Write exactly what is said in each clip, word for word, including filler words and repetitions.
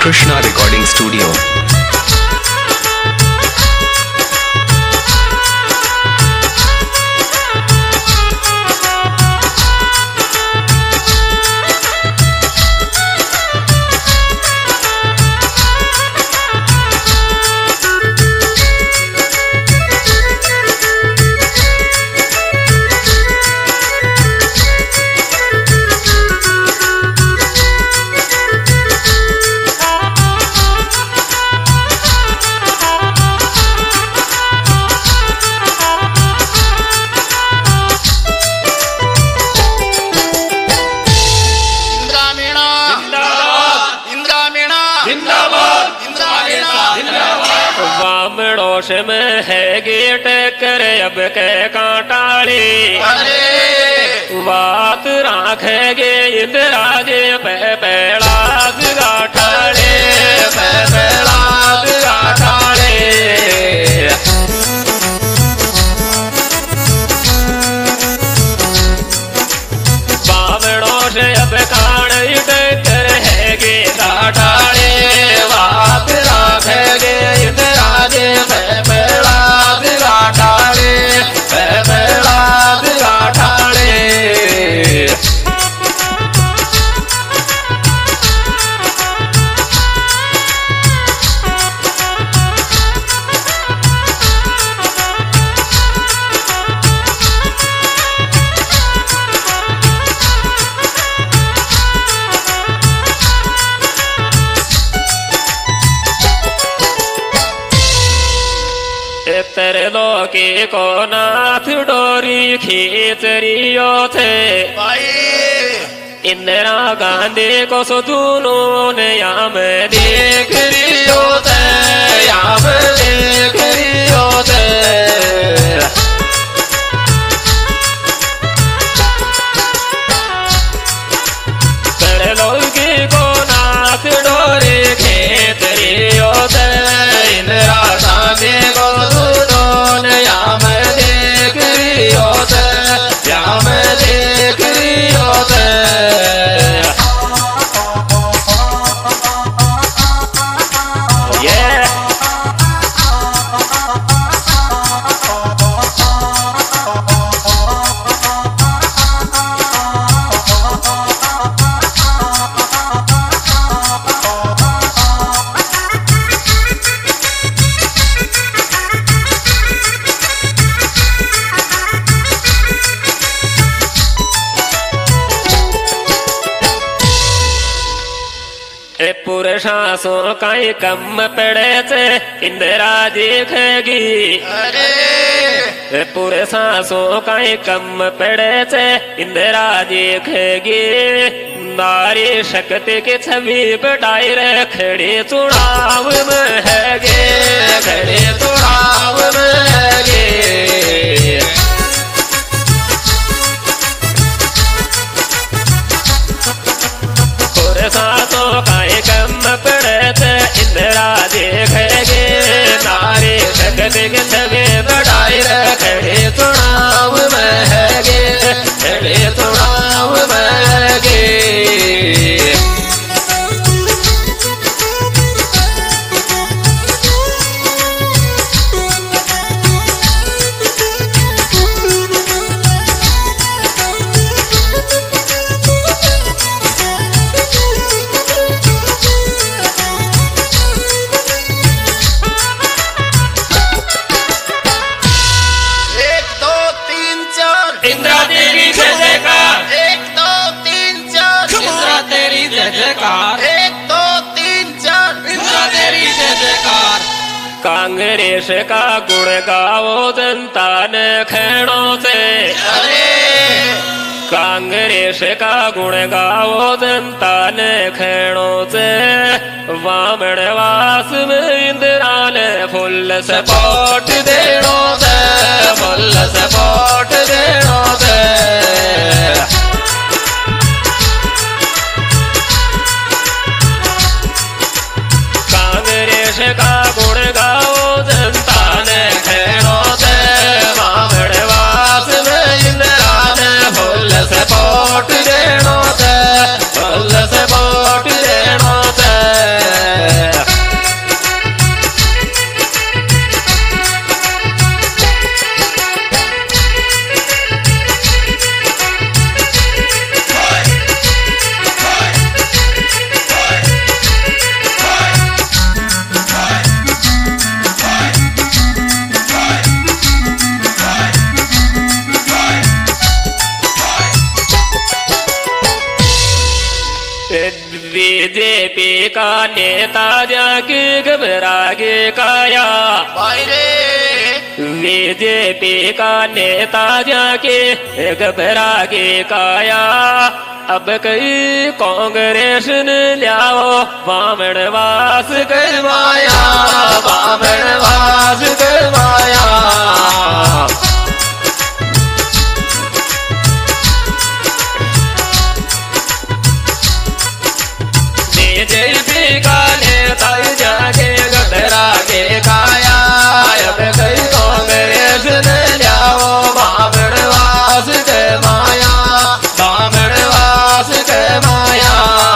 Krishna recording studio. में है gate कर अब के कांटाली बात राखेगे इंद्राजे पे पेड़ा गाठाड़े पे पेड़ा गाठाड़े बावड़ों से अब कान कर है गे गाठाड़े बात राखेगे इंद्राजे पे तेरे लोके को नाथ डोरी खींच रियो थे इंदिरा गांधी को सुदूनों ने याम देख रियो थे याम देख रियो थे तेरे लोके को नाथ डोरी खींच रियो थे इंदिरा गांधी को याम देख रियो थे याम देख रियो थे पुरुषासों काई कम पड़े थे इंदिरा देखेगी अरे पुरुषासों काई कम पड़े थे इंदिरा देखेगी नारी शक्ति की छवि बढ़ाई रे खड़े चुनाव में है गे खड़े चुनाव में है गे पुरुषासों काई कम पड़े थे इंदिरा देखेगे नारी शक्ति की छवि बढ़ाई खड़े चुनाव में है गे खड़े चुनाव में है गे कांग्रेस का गुण गाओ जनता ने खैणों से कांग्रेस का गुण गाओ जनता ने खैणों से वामनवास में इंदिरा ने फुल सपोर्ट देनो से फुल सपोर्ट देनो से कांग्रेस का गुण गाओ जनता ने खैणों से वामनवास में इंदिरा ने फुल सपोर्ट देनो से फुल सपोर्ट देनो से बीजेपी का नेता जाके घबरा के काया, बीजेपी का नेता जाके घबरा के काया। अब कई कांग्रेस ने लियाओ बामणवास करवाया, बामणवास करवाया। बीजेपी का नेता जाके घबरा के काया। अब कई कांग्रेस ने लियाओ बामणवास करवाया, बामणवास करवाया।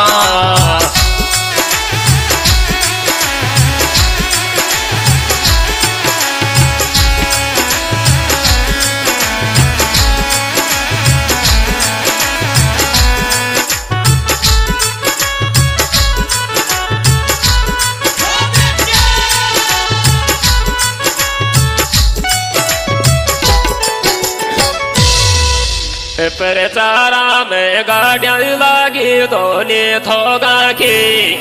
प्रचारा में गाड़ियां लागी दोने थोगा की,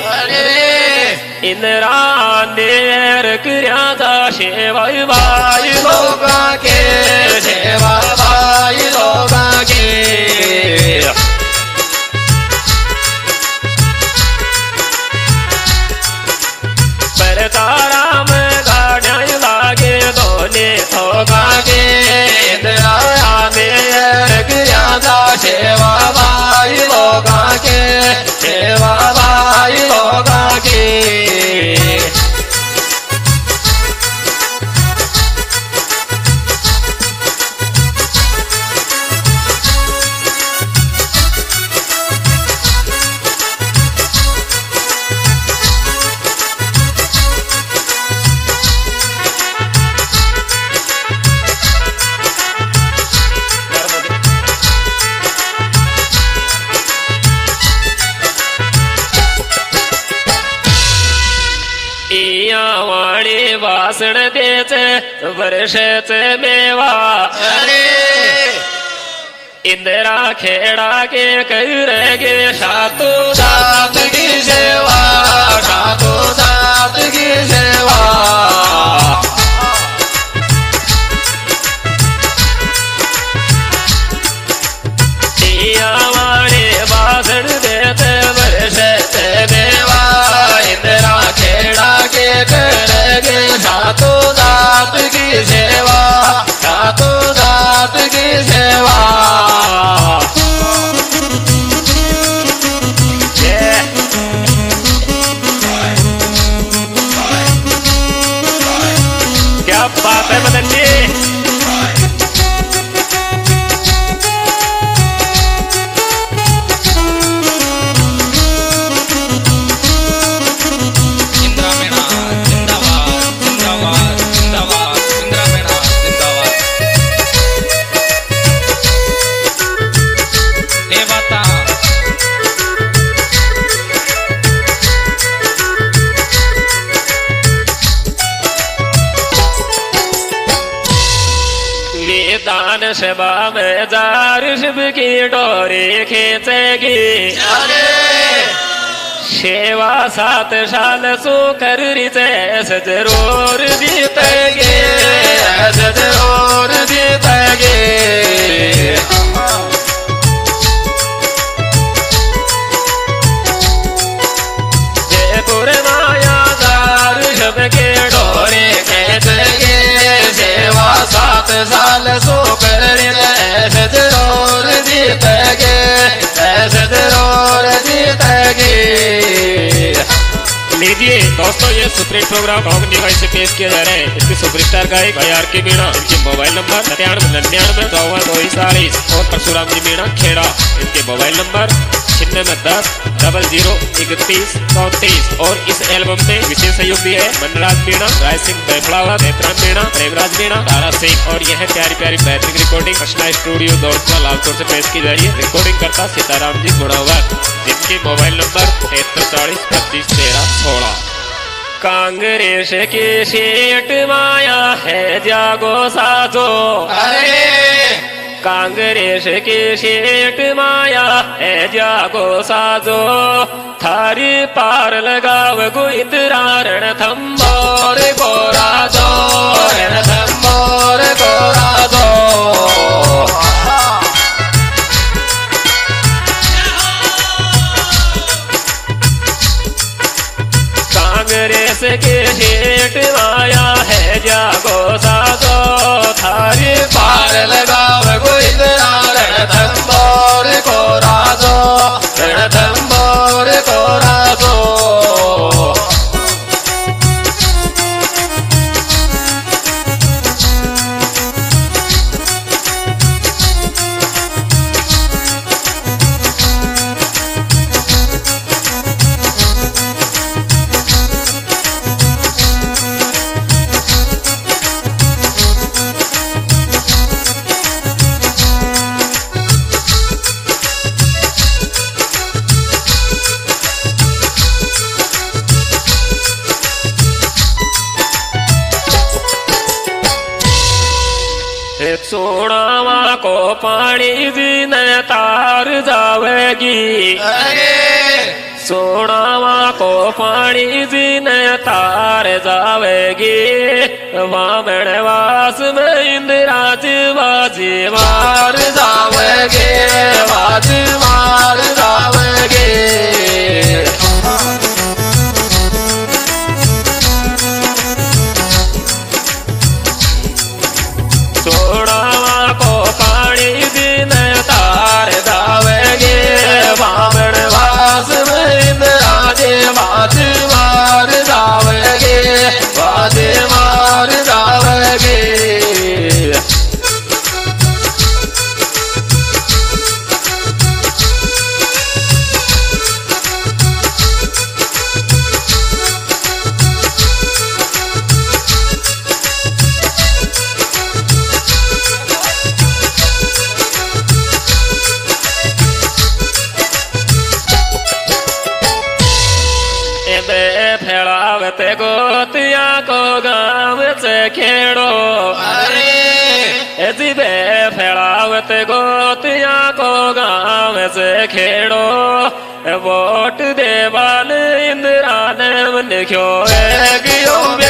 इंदिरा नेर क्रिया था सेवा भाई लोगा के, सेवा भाई लोगा के। प्रचारा में गाड़ियां लागे दोने थोगा के, इंदिरा सेवा भाई लोगा के, सेवा भाई लोगा के। वाणी भाषण देचे वर्षेचे मेवा, इंदिरा खेड़ा के करेगे सातु दात की सेवा, सातु दात की सेवा। वाणी भाषण देते वर्षेचे मेवा, इंदिरा खेड़ा के करेगे सातु दात की सेवा, सातु दात की सेवा। क्या बात है मदन जी। दान सभा में जार शिव की डोरी खींचेगी, सेवा सात साल सो कर ऐसे जरूर जीतेगी, ऐसे जरूर जीतेगी। जयपुर माया जार शिव की डोरी खींचेगी, सेवा सात साल सो कर ऐसे जरूर जीतेगी, ऐसे जरूर जीतेगी। लीजिए दोस्तों, ये सुप्रीम प्रोग्राम भोग निवाई से पेश किया जा रहा है। इसके सुपरस्टार गायक आर के मीणा, इनके मोबाइल नंबर सत्तानवे निन्यानवे चौवन दो चालीस और परशुराम जी मीणा खेड़ा, इनके मोबाइल नंबर छिन्नवे दस डबल जीरो इकतीस चौतीस। और इस एल्बम में विशेष सहयोग दिए है मनराज मीणा, राय सिंह बैफलावा, नेत्रान मीणा, प्रेमराज मीणा, तारा सिंह। और यह प्यारी प्यारी बेहतरीन रिकॉर्डिंग कृष्णा स्टूडियो दौड़का लालपुर से पेश की जा रही है। रिकॉर्डिंग करता सीताराम जी गुड़ावर, जिनके मोबाइल नंबर तिहत्तर चालीस पच्चीस तेरह सोलह। कांग्रेस की सीट माया है जागो साजो, कांग्रेस की सीट माया है जागो साजो। थारी पार लगाव गो इंदिरा रण थम्बोर गोरा दो रण थम्बोर गोरा दो कांग्रेस के हेठ आया है जागो सागो थारी पार लगाव गो इंदिरा रण थम्बोर गोरा दो रण थम्बोर गोरा दो सोनावा को पानी जी न तार जावेगी सोनावा को पानी जी न तार जावेगी वामन वास में इंदिरा जी बाजी मार जावेगी बाजी मार जावेगी बाज मार जावेगे बाज मार जावेगे फैलावत गोतिया को गाँव से खेड़ो अरे जिबे फैलावत गोतिया को गाँव से खेड़ो वोट देवाल इंदिरा ने लिखो